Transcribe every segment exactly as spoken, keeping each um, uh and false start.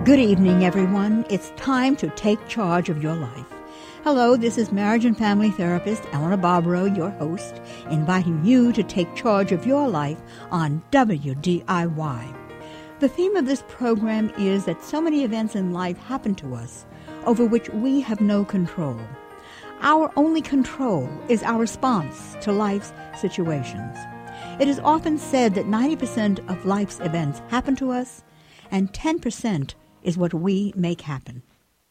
Good evening, everyone. It's time to take charge of your life. Hello, this is marriage and family therapist Eleanor Barbaro, your host, inviting you to take charge of your life on W D I Y. The theme of this program is that so many events in life happen to us over which we have no control. Our only control is our response to life's situations. It is often said that ninety percent of life's events happen to us, and ten percent is what we make happen.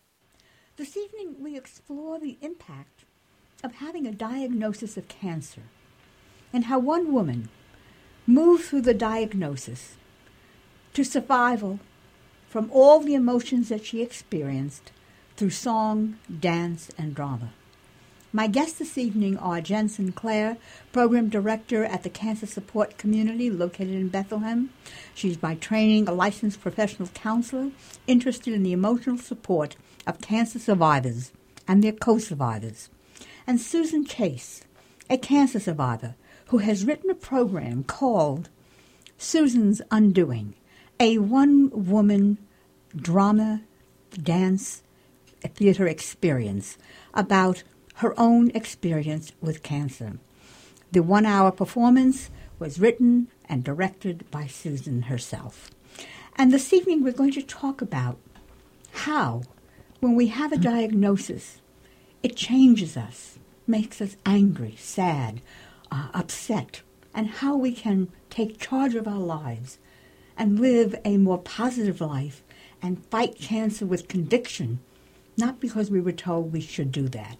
This evening, we explore the impact of having a diagnosis of cancer and how one woman moved through the diagnosis to survival from all the emotions that she experienced through song, dance, and drama. My guests this evening are Jen Sinclair, Program Director at the Cancer Support Community located in Bethlehem. She's by training a licensed professional counselor interested in the emotional support of cancer survivors and their co-survivors. And Susan Chase, a cancer survivor who has written a program called Susan's Undoing, a one-woman drama, dance, theater experience about her own experience with cancer. The one-hour performance was written and directed by Susan herself. And this evening we're going to talk about how, when we have a diagnosis, it changes us, makes us angry, sad, uh, upset, and how we can take charge of our lives and live a more positive life and fight cancer with conviction, not because we were told we should do that.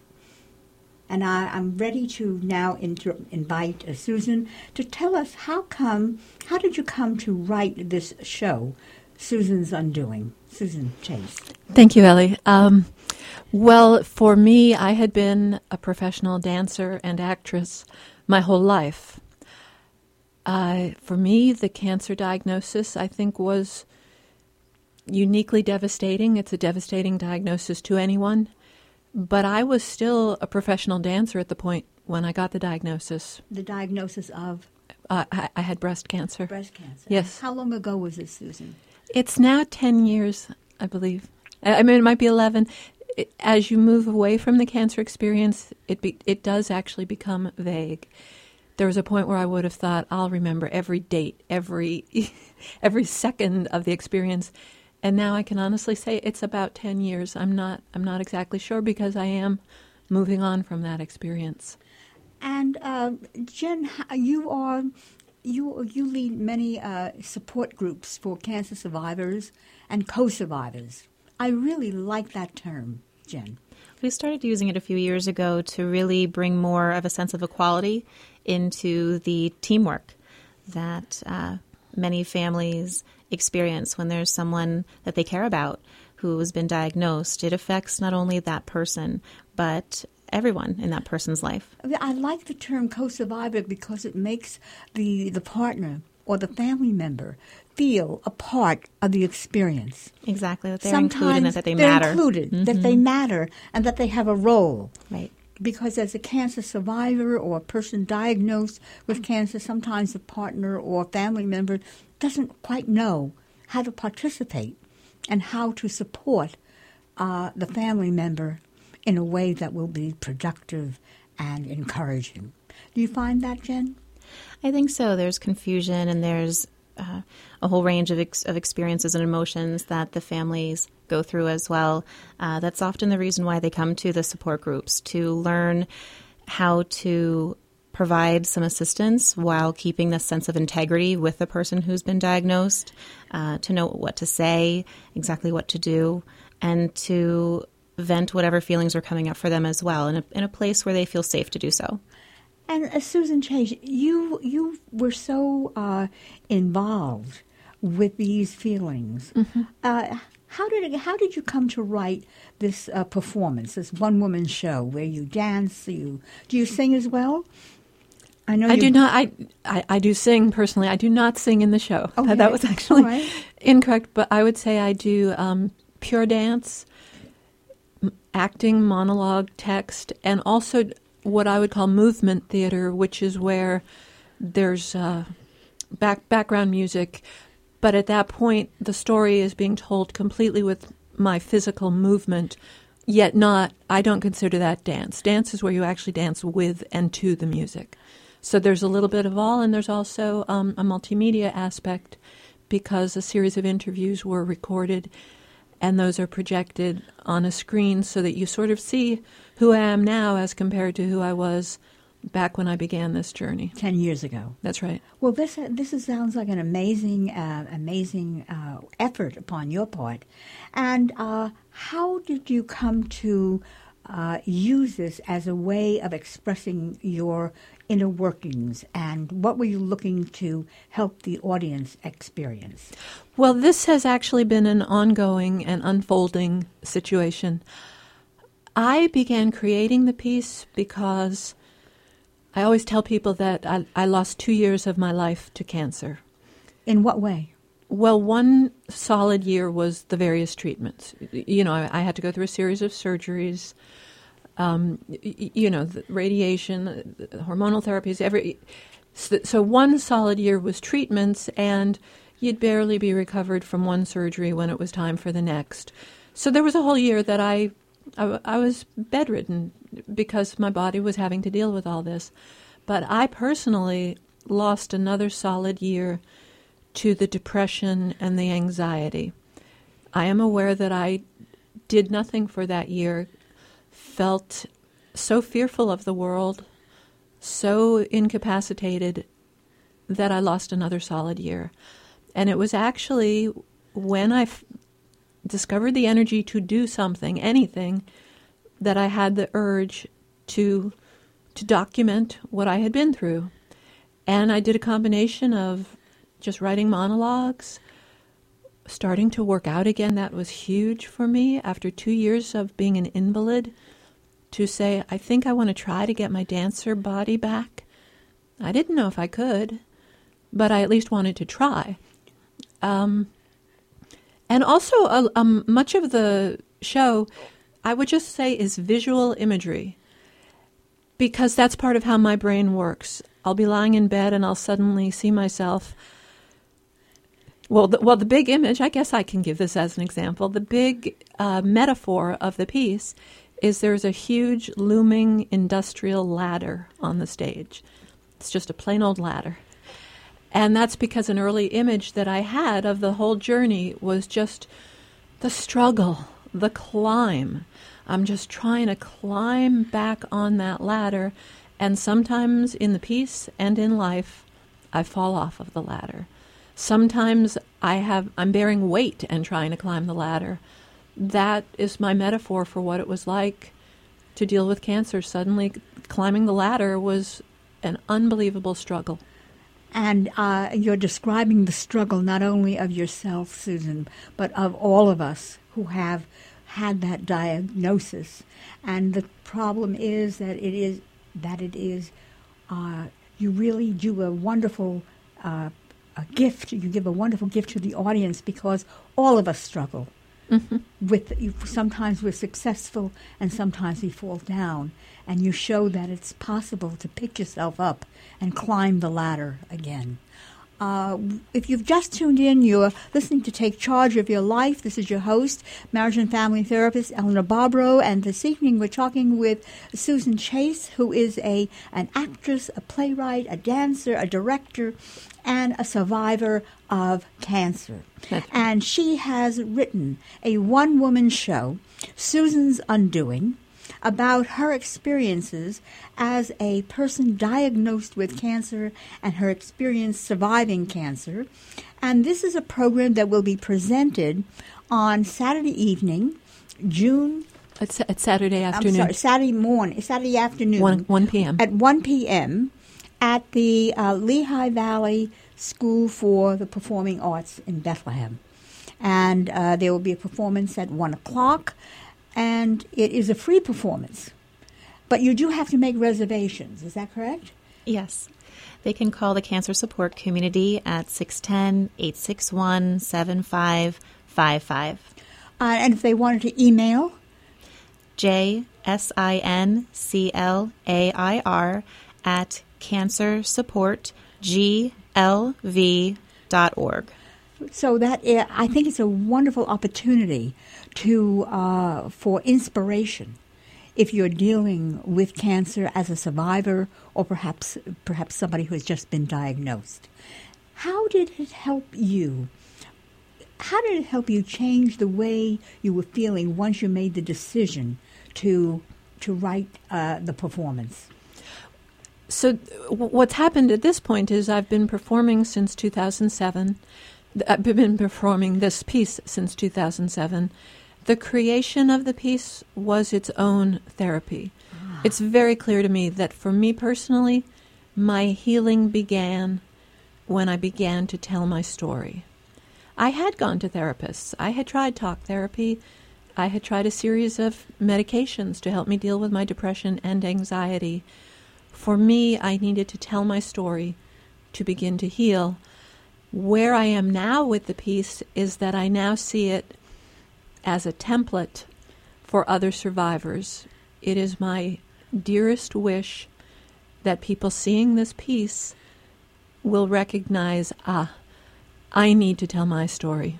And I, I'm ready to now inter- invite uh, Susan to tell us how come, how did you come to write this show, Susan's Undoing? Susan Chase. Thank you, Ellie. Um, well, for me, I had been a professional dancer and actress my whole life. Uh, for me, the cancer diagnosis, I think, was uniquely devastating. It's a devastating diagnosis to anyone. But I was still a professional dancer at the point when I got the diagnosis. The diagnosis of? Uh, I, I had breast cancer. Breast cancer. Yes. How long ago was this, Susan? It's now ten years, I believe. I mean, it might be eleven. It, as you move away from the cancer experience, it be, it does actually become vague. There was a point where I would have thought, I'll remember every date, every every second of the experience. And now I can honestly say it's about ten years. I'm not I'm not exactly sure because I am moving on from that experience. And uh, Jen, you are you you lead many uh, support groups for cancer survivors and co-survivors. I really like that term, Jen. We started using it a few years ago to really bring more of a sense of equality into the teamwork that uh, many families experience when there's someone that they care about who has been diagnosed. It affects not only that person, but everyone in that person's life. I like the term co-survivor because it makes the, the partner or the family member feel a part of the experience. Exactly, that they're Sometimes included and that they they're matter. included, Mm-hmm. that they matter, and that they have a role. Right. Because as a cancer survivor or a person diagnosed with cancer, sometimes a partner or family member doesn't quite know how to participate and how to support uh, the family member in a way that will be productive and encouraging. Do you find that, Jen? I think so. There's confusion and there's uh, a whole range of, ex- of experiences and emotions that the families go through as well. Uh, that's often the reason why they come to the support groups, to learn how to provide some assistance while keeping the sense of integrity with the person who's been diagnosed, uh, to know what to say, exactly what to do, and to vent whatever feelings are coming up for them as well in a, in a place where they feel safe to do so. And uh, Susan Chase, you you were so uh, involved with these feelings. Mm-hmm. Uh, how did it, how did you come to write this uh, performance, this one woman show where you dance? You do you sing as well? I know I you... do not. I, I I do sing personally. I do not sing in the show. Okay. That was actually right. incorrect. But I would say I do um, pure dance, m- acting, monologue, text, and also what I would call movement theater, which is where there's uh, back background music, But at that point, the story is being told completely with my physical movement, yet not, I don't consider that dance. Dance is where you actually dance with and to the music. So there's a little bit of all, and there's also um, a multimedia aspect because a series of interviews were recorded, and those are projected on a screen so that you sort of see who I am now as compared to who I was back when I began this journey. Ten years ago. That's right. Well, this uh, this is, sounds like an amazing, uh, amazing uh, effort upon your part. And uh, how did you come to uh, use this as a way of expressing your inner workings? And what were you looking to help the audience experience? Well, this has actually been an ongoing and unfolding situation. I began creating the piece because I always tell people that I, I lost two years of my life to cancer. In what way? Well, one solid year was the various treatments. You know, I, I had to go through a series of surgeries, um, y- you know, the radiation, the hormonal therapies, every. So, so one solid year was treatments, and you'd barely be recovered from one surgery when it was time for the next. So there was a whole year that I, I, I was bedridden because my body was having to deal with all this. But I personally lost another solid year to the depression and the anxiety. I am aware that I did nothing for that year, felt so fearful of the world, so incapacitated that I lost another solid year. And it was actually when I f- discovered the energy to do something, anything, that I had the urge to to document what I had been through. And I did a combination of just writing monologues, starting to work out again. That was huge for me after two years of being an invalid, to say, I think I want to try to get my dancer body back. I didn't know if I could, but I at least wanted to try. Um, and also, uh, um, much of the show, I would just say, is visual imagery, because that's part of how my brain works. I'll be lying in bed and I'll suddenly see myself. Well, the, well, the big image, I guess I can give this as an example. The big uh, metaphor of the piece is there's a huge looming industrial ladder on the stage. It's just a plain old ladder. And that's because an early image that I had of the whole journey was just the struggle, the climb. I'm just trying to climb back on that ladder. And sometimes in the piece and in life, I fall off of the ladder. Sometimes I have, I'm bearing weight and trying to climb the ladder. That is my metaphor for what it was like to deal with cancer. Suddenly climbing the ladder was an unbelievable struggle. And uh, you're describing the struggle not only of yourself, Susan, but of all of us who have had that diagnosis. And the problem is that it is, that it is, uh, you really do a wonderful uh, a gift. You give a wonderful gift to the audience because all of us struggle. Mm-hmm. With sometimes we're successful and sometimes we fall down, and you show that it's possible to pick yourself up and climb the ladder again. Uh, if you've just tuned in, you're listening to Take Charge of Your Life. This is your host, marriage and family therapist Eleanor Bobrow, and this evening we're talking with Susan Chase, who is a an actress, a playwright, a dancer, a director, and a survivor of cancer. And she has written a one-woman show, Susan's Undoing, about her experiences as a person diagnosed with cancer and her experience surviving cancer. And this is a program that will be presented on Saturday evening, June... It's, it's Saturday afternoon. I'm sorry, Saturday morning, Saturday afternoon. one, one p.m. At one p.m. at the uh, Lehigh Valley School for the Performing Arts in Bethlehem. And uh, there will be a performance at one o'clock. And it is a free performance. But you do have to make reservations. Is that correct? Yes. They can call the Cancer Support Community at six one zero, eight six one, seven five five five. Uh, and if they wanted to email? J S I N C L A I R at cancer support G L V dot org. So that uh, I think it's a wonderful opportunity to uh, for inspiration if you're dealing with cancer as a survivor or perhaps perhaps somebody who has just been diagnosed. How did it help you? How did it help you change the way you were feeling once you made the decision to to write uh, the performance? So what's happened at this point is I've been performing since two thousand seven. I've been performing this piece since two thousand seven. The creation of the piece was its own therapy. Ah. It's very clear to me that for me personally, my healing began when I began to tell my story. I had gone to therapists. I had tried talk therapy. I had tried a series of medications to help me deal with my depression and anxiety. For me, I needed to tell my story to begin to heal. Where I am now with the piece is that I now see it as a template for other survivors. It is my dearest wish that people seeing this piece will recognize, ah, I need to tell my story.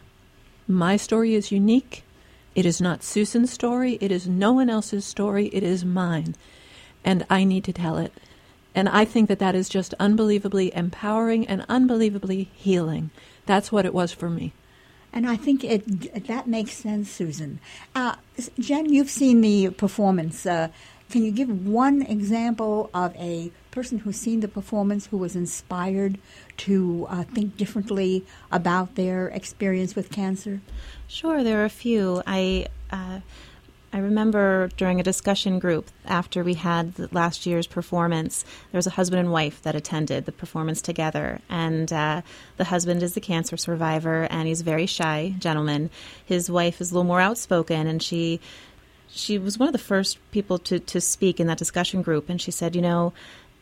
My story is unique. It is not Susan's story. It is no one else's story. It is mine. And I need to tell it. And I think that that is just unbelievably empowering and unbelievably healing. That's what it was for me. And I think it that makes sense, Susan. Uh, Jen, you've seen the performance. Uh, can you give one example of a person who's seen the performance who was inspired to uh, think differently about their experience with cancer? Sure, there are a few. I uh, I remember during a discussion group after we had the last year's performance, there was a husband and wife that attended the performance together. And uh, the husband is the cancer survivor, and he's a very shy gentleman. His wife is a little more outspoken, and she she was one of the first people to, to speak in that discussion group. And she said, you know,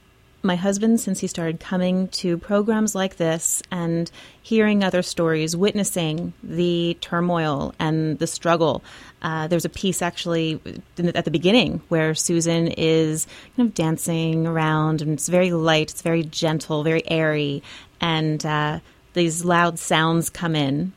my husband, since he started coming to programs like this and hearing other stories, witnessing the turmoil and the struggle, uh, there's a piece actually at the beginning where Susan is kind of dancing around, and it's very light, it's very gentle, very airy, and uh, these loud sounds come in,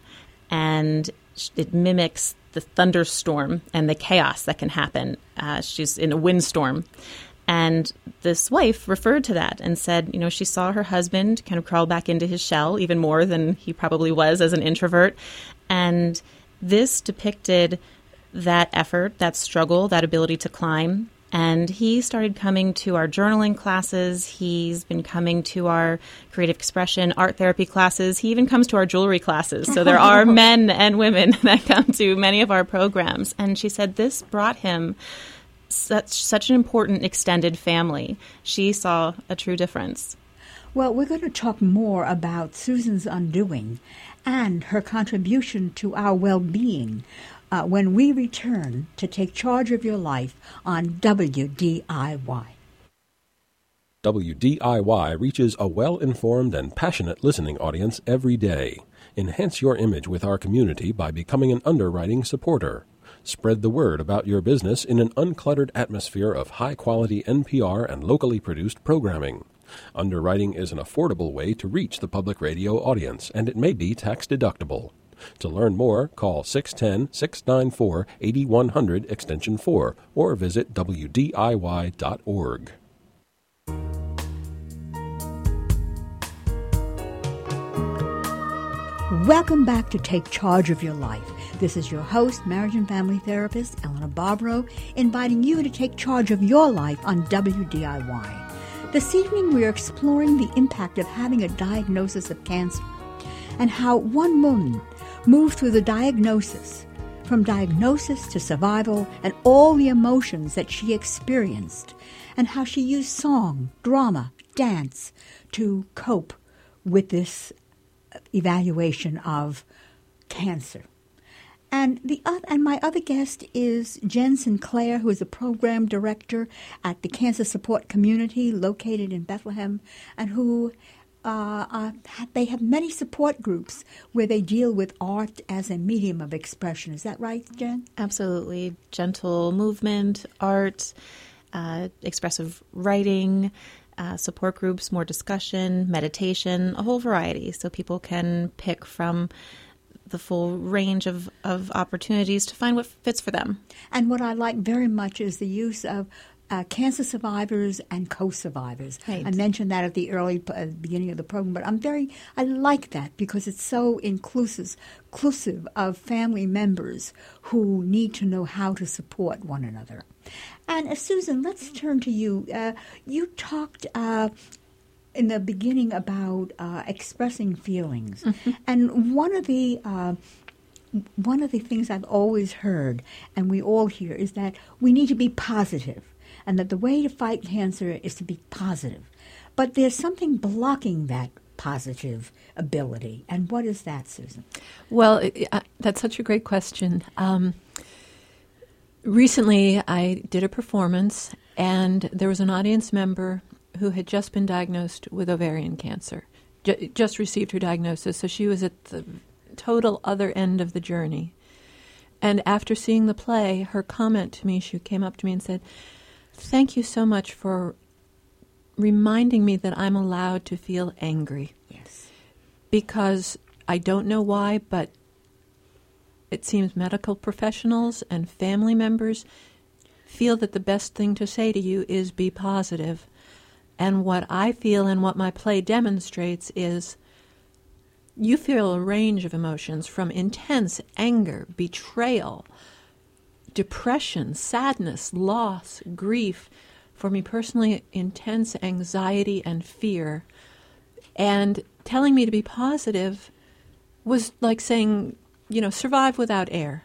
and it mimics the thunderstorm and the chaos that can happen. Uh, she's in a windstorm. And this wife referred to that and said, you know, she saw her husband kind of crawl back into his shell even more than he probably was as an introvert. And this depicted that effort, that struggle, that ability to climb. And he started coming to our journaling classes. He's been coming to our creative expression, art therapy classes. He even comes to our jewelry classes. So there are men and women that come to many of our programs. And she said this brought him such such an important extended family. She saw a true difference. Well, we're going to talk more about Susan's undoing and her contribution to our well-being uh, when we return to Take Charge of Your Life on W D I Y. W D I Y reaches a well-informed and passionate listening audience every day. Enhance your image with our community by becoming an underwriting supporter. Spread the word about your business in an uncluttered atmosphere of high-quality N P R and locally produced programming. Underwriting is an affordable way to reach the public radio audience, and it may be tax-deductible. To learn more, call six one zero, six nine four, eight one zero zero extension four or visit W D I Y dot org. Welcome back to Take Charge of Your Life. This is your host, marriage and family therapist, Eleanor Bobrow, inviting you to take charge of your life on W D I Y. This evening we are exploring the impact of having a diagnosis of cancer and how one woman moved through the diagnosis, from diagnosis to survival and all the emotions that she experienced, and how she used song, drama, dance to cope with this evaluation of cancer. And the other, and my other guest is Jen Sinclair, who is a program director at the Cancer Support Community located in Bethlehem, and who uh, uh, they have many support groups where they deal with art as a medium of expression. Is that right, Jen? Absolutely. Gentle movement, art, uh, expressive writing, uh, support groups, more discussion, meditation, a whole variety. So people can pick from the full range of, of opportunities to find what fits for them. And what I like very much is the use of uh, cancer survivors and co-survivors. Right. I mentioned that at the early uh, beginning of the program, but I'm very, I like that because it's so inclusive, inclusive of family members who need to know how to support one another. And uh, Susan, let's turn to you. Uh, you talked uh, in the beginning about uh, expressing feelings, mm-hmm. and one of the uh, one of the things I've always heard, and we all hear, is that we need to be positive, and that the way to fight cancer is to be positive. But there's something blocking that positive ability, and what is that, Susan? Well, it, uh, that's such a great question. Um, recently, I did a performance, and there was an audience member who had just been diagnosed with ovarian cancer, J- just received her diagnosis, so she was at the total other end of the journey. And after seeing the play, her comment to me, she came up to me and said, "Thank you so much for reminding me that I'm allowed to feel angry." Yes. Because I don't know why, but it seems medical professionals and family members feel that the best thing to say to you is be positive. And what I feel and what my play demonstrates is you feel a range of emotions from intense anger, betrayal, depression, sadness, loss, grief. For me personally, intense anxiety and fear. And telling me to be positive was like saying, you know, survive without air.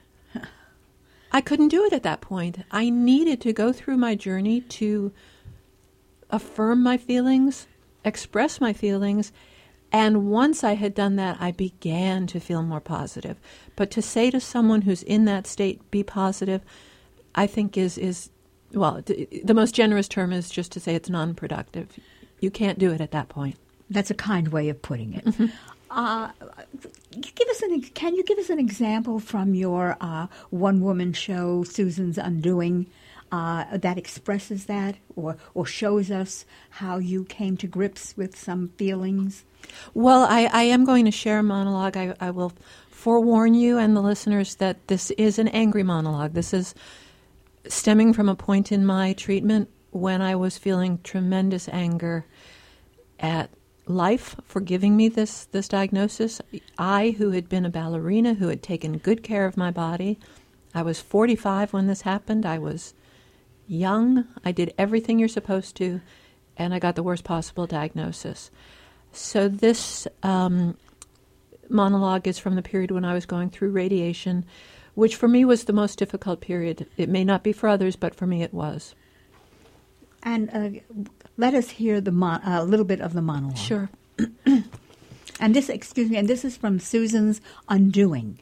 I couldn't do it at that point. I needed to go through my journey to affirm my feelings, express my feelings, and once I had done that, I began to feel more positive. But to say to someone who's in that state, be positive, I think is, is well, the most generous term is just to say it's non-productive. You can't do it at that point. That's a kind way of putting it. Mm-hmm. Uh, give us an. Can you give us an example from your uh, one-woman show, Susan's Undoing, uh, that expresses that, or or shows us how you came to grips with some feelings? Well, I, I am going to share a monologue. I, I will forewarn you and the listeners that this is an angry monologue. This is stemming from a point in my treatment when I was feeling tremendous anger at life for giving me this, this diagnosis. I, who had been a ballerina, who had taken good care of my body, I was forty-five when this happened. I was young. I did everything you're supposed to, and I got the worst possible diagnosis. So this um, monologue is from the period when I was going through radiation, which for me was the most difficult period. It may not be for others, but for me it was. And uh, let us hear the mon- a little bit of the monologue. Sure. And this, excuse me, and this is from Susan's Undoing.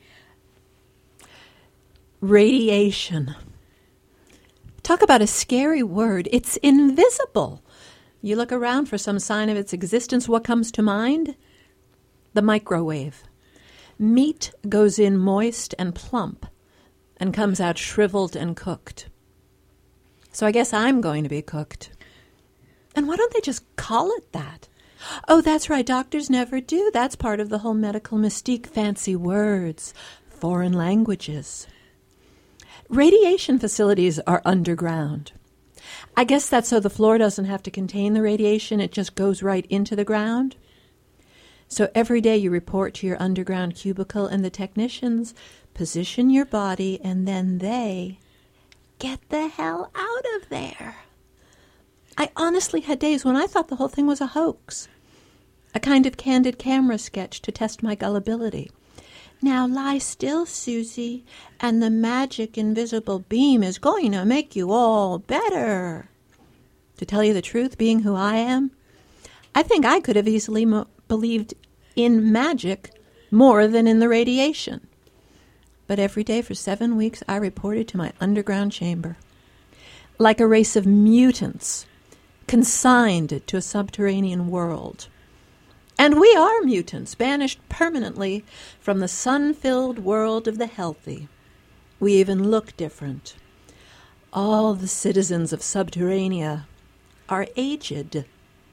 Radiation. Talk about a scary word. It's invisible. You look around for some sign of its existence. What comes to mind? The microwave. Meat goes in moist and plump and comes out shriveled and cooked. So I guess I'm going to be cooked. And why don't they just call it that? Oh, that's right. Doctors never do. That's part of the whole medical mystique. Fancy words, foreign languages. Radiation facilities are underground. I guess that's so the floor doesn't have to contain the radiation. It just goes right into the ground. So every day you report to your underground cubicle, and the technicians position your body, and then they get the hell out of there. I honestly had days when I thought the whole thing was a hoax, a kind of candid camera sketch to test my gullibility. Now lie still, Susie, and the magic invisible beam is going to make you all better. To tell you the truth, being who I am, I think I could have easily mo- believed in magic more than in the radiation. But every day for seven weeks, I reported to my underground chamber, like a race of mutants, consigned to a subterranean world. And we are mutants, banished permanently from the sun-filled world of the healthy. We even look different. All the citizens of Subterranea are aged.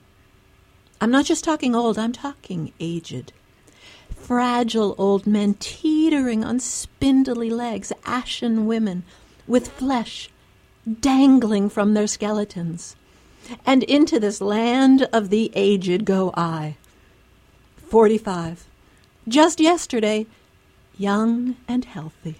I'm not just talking old, I'm talking aged. Fragile old men teetering on spindly legs, ashen women with flesh dangling from their skeletons. And into this land of the aged go I, forty-five, just yesterday, young and healthy.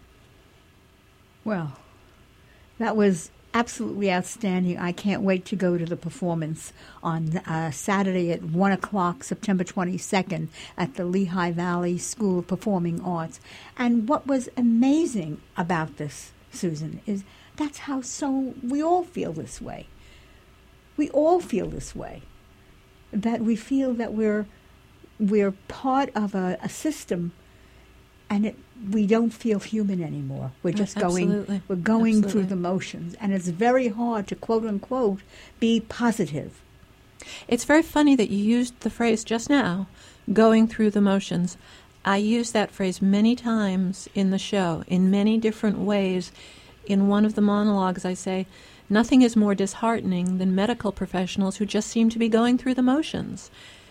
Well, that was absolutely outstanding. I can't wait to go to the performance on uh, Saturday at one o'clock, September twenty-second, at the Lehigh Valley School of Performing Arts. And what was amazing about this, Susan, is that's how so we all feel this way. We all feel this way, that we feel that we're we're part of a, a system, and it, we don't feel human anymore. We're just Absolutely. going we're going Absolutely. through the motions, and it's very hard to quote unquote be positive. It's very funny that you used the phrase just now, going through the motions. I use that phrase many times in the show, in many different ways. In one of the monologues, I say, nothing is more disheartening than medical professionals who just seem to be going through the motions.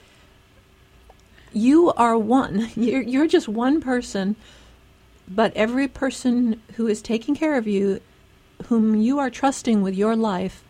You are one. You're, you're just one person, but every person who is taking care of you, whom you are trusting with your life,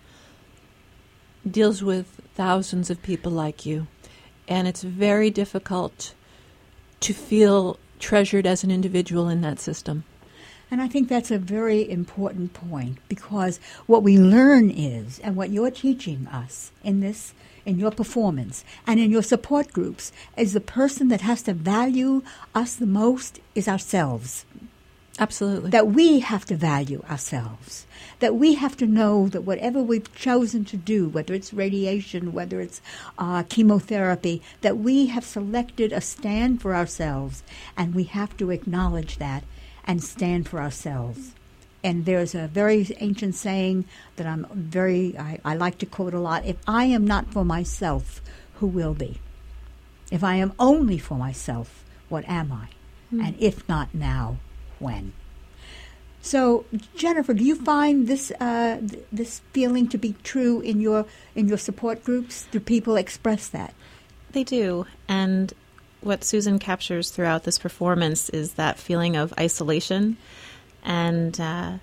deals with thousands of people like you. And it's very difficult to feel treasured as an individual in that system. And I think that's a very important point, because what we learn is, and what you're teaching us in this, in your performance and in your support groups, is the person that has to value us the most is ourselves. Absolutely. That we have to value ourselves. That we have to know that whatever we've chosen to do, whether it's radiation, whether it's uh, chemotherapy, that we have selected a stand for ourselves, and we have to acknowledge that and stand for ourselves. And there's a very ancient saying that I'm very, I, I like to quote a lot: if I am not for myself, who will be? If I am only for myself, what am I? Mm. And if not now, when? So, Jennifer, do you find this uh, th- this feeling to be true in your in your support groups? Do people express that? They do, and what Susan captures throughout this performance is that feeling of isolation. And uh,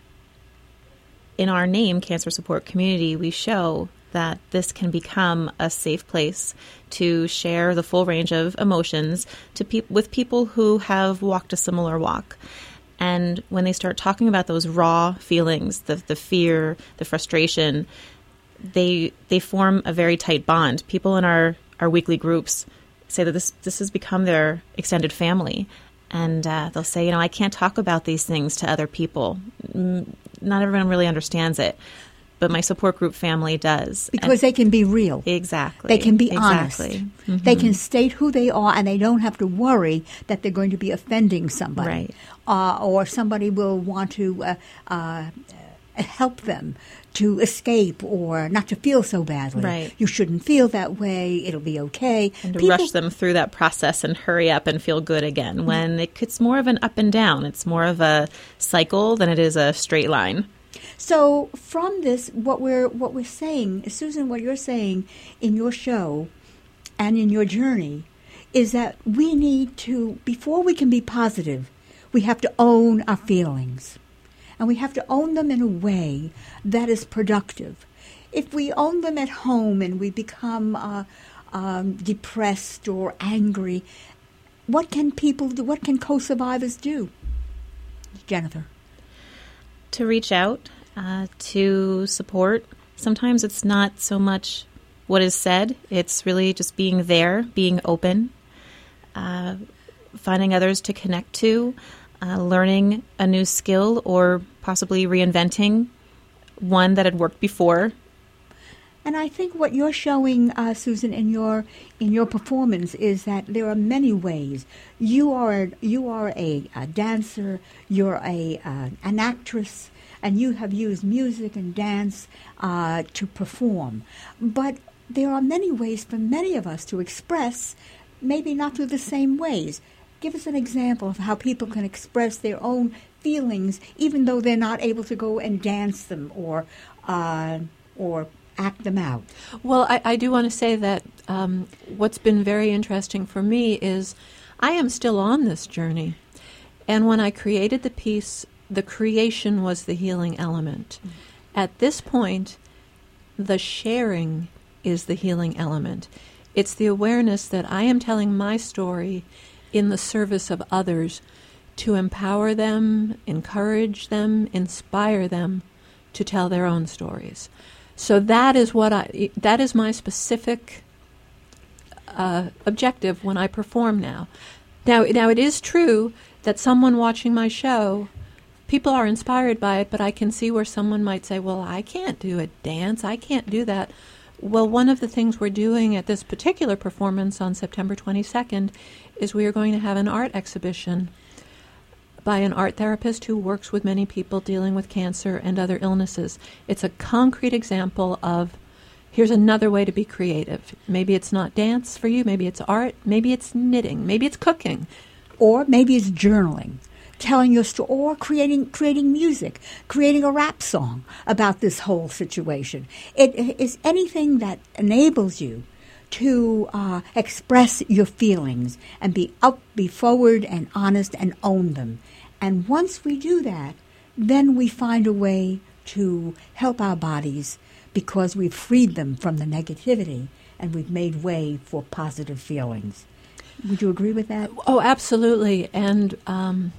in our name, Cancer Support Community, we show that this can become a safe place to share the full range of emotions to pe- with people who have walked a similar walk. And when they start talking about those raw feelings, the the fear, the frustration, they they form a very tight bond. People in our, our weekly groups say that this this has become their extended family. And uh, they'll say, you know, I can't talk about these things to other people. Not everyone really understands it, but my support group family does. Because and they can be real. Exactly. They can be exactly. honest. Mm-hmm. They can state who they are, and they don't have to worry that they're going to be offending somebody. Right. Uh, or somebody will want to uh, uh, help them to escape or not to feel so badly. Right. You shouldn't feel that way. It'll be okay. And to People, rush them through that process and hurry up and feel good again, when it, it's more of an up and down. It's more of a cycle than it is a straight line. So from this, what we're what we're saying, Susan, what you're saying in your show and in your journey is that we need to, before we can be positive, we have to own our feelings. And we have to own them in a way that is productive. If we own them at home and we become uh, um, depressed or angry, what can people do? What can co-survivors do? Jennifer. To reach out, uh, to support. Sometimes it's not so much what is said. It's really just being there, being open, uh, finding others to connect to, uh, learning a new skill, or possibly reinventing one that had worked before. And I think what you're showing, uh, Susan, in your in your performance is that there are many ways. You are you are a, a dancer. You're a uh, an actress, and you have used music and dance uh, to perform. But there are many ways for many of us to express, maybe not through the same ways. Give us an example of how people can express their own feelings, even though they're not able to go and dance them or uh, or act them out. Well, I, I do want to say that um, what's been very interesting for me is I am still on this journey. And when I created the piece, the creation was the healing element. Mm-hmm. At this point, the sharing is the healing element. It's the awareness that I am telling my story in the service of others to empower them, encourage them, inspire them to tell their own stories. So that is what I, that is my specific uh, objective when I perform now. Now, now it is true that someone watching my show, people are inspired by it, but I can see where someone might say, well, I can't do a dance, I can't do that. Well, one of the things we're doing at this particular performance on September twenty-second is we are going to have an art exhibition by an art therapist who works with many people dealing with cancer and other illnesses. It's a concrete example of, here's another way to be creative. Maybe it's not dance for you, maybe it's art, maybe it's knitting, maybe it's cooking. Or maybe it's journaling, telling your story, or creating creating music, creating a rap song about this whole situation. It is anything that enables you to uh, express your feelings and be up, be forward and honest and own them. And once we do that, then we find a way to help our bodies because we've freed them from the negativity and we've made way for positive feelings. Would you agree with that? Oh, absolutely. And um,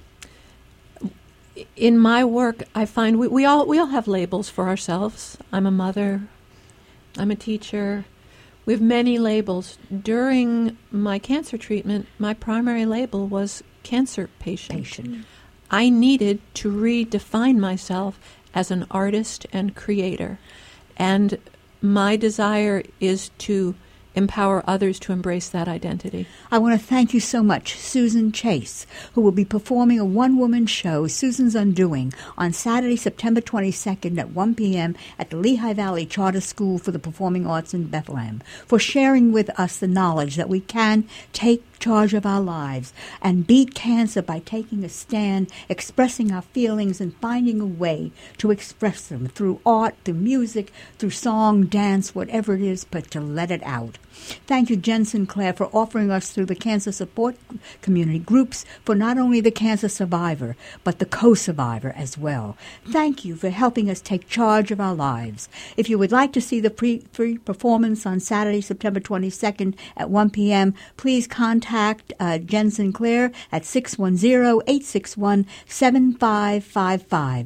in my work, I find we, we all we all have labels for ourselves. I'm a mother. I'm a teacher. We have many labels. During my cancer treatment, my primary label was cancer patient. Patient. I needed to redefine myself as an artist and creator. And my desire is to empower others to embrace that identity. I want to thank you so much, Susan Chase, who will be performing a one-woman show, Susan's Undoing, on Saturday, September twenty-second at one p.m. at the Lehigh Valley Charter School for the Performing Arts in Bethlehem, for sharing with us the knowledge that we can take charge of our lives and beat cancer by taking a stand, expressing our feelings, and finding a way to express them through art, through music, through song, dance, whatever it is, but to let it out. Thank you, Jen Sinclair, for offering us through the cancer support community groups for not only the cancer survivor, but the co-survivor as well. Thank you for helping us take charge of our lives. If you would like to see the pre- free performance on Saturday, September twenty-second at one p.m., please contact uh, Jen Sinclair at six one zero, eight six one, seven five five five.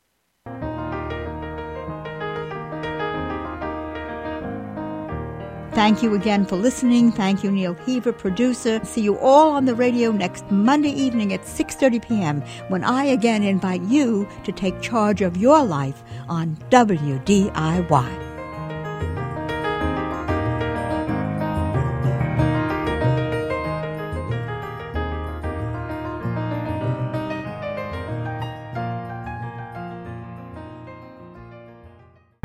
Thank you again for listening. Thank you, Neil Heaver, producer. See you all on the radio next Monday evening at six thirty p.m. when I again invite you to take charge of your life on W D I Y.